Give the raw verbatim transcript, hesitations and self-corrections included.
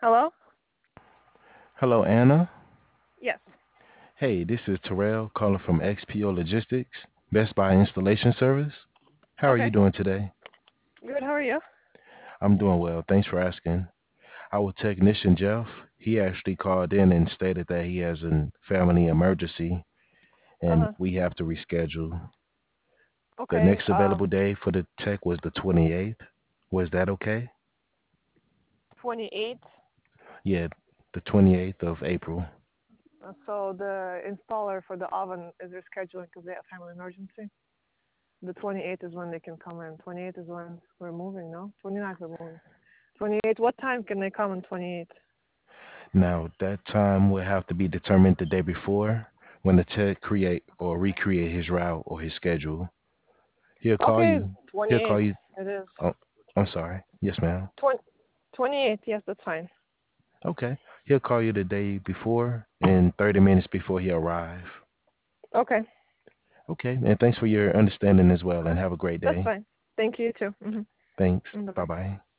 Hello? Hello, Anna. Yes. Hey, this is Terrell calling from X P O Logistics, Best Buy Installation Service. How are you Okay. doing today? Good. How are you? I'm doing well. Thanks for asking. Our technician, Jeff, he actually called in and stated that he has a family emergency and Uh-huh. we have to reschedule. The Okay. next available Um, day for the tech was the twenty-eighth. Was that okay? twenty-eight. Yeah, the twenty-eighth of April. Uh, So the installer for the oven is rescheduling because they have family emergency. The twenty-eighth is when they can come in. twenty-eighth is when we're moving, no? twenty-ninth we're moving. twenty-eighth, what time can they come on twenty-eighth? Now, that time will have to be determined the day before when the tech create or recreate his route or his schedule. He'll call Okay, you. He'll call twenty-eighth. you. It is. Oh, I'm sorry. Yes, ma'am. twenty, twenty-eighth, yes, that's fine. Okay. He'll call you the day before and thirty minutes before he arrive. Okay, Okay. And thanks for your understanding as well and have a great that's day. fine. Thank you, too. Thanks. Mm-hmm. Bye Bye-bye. bye.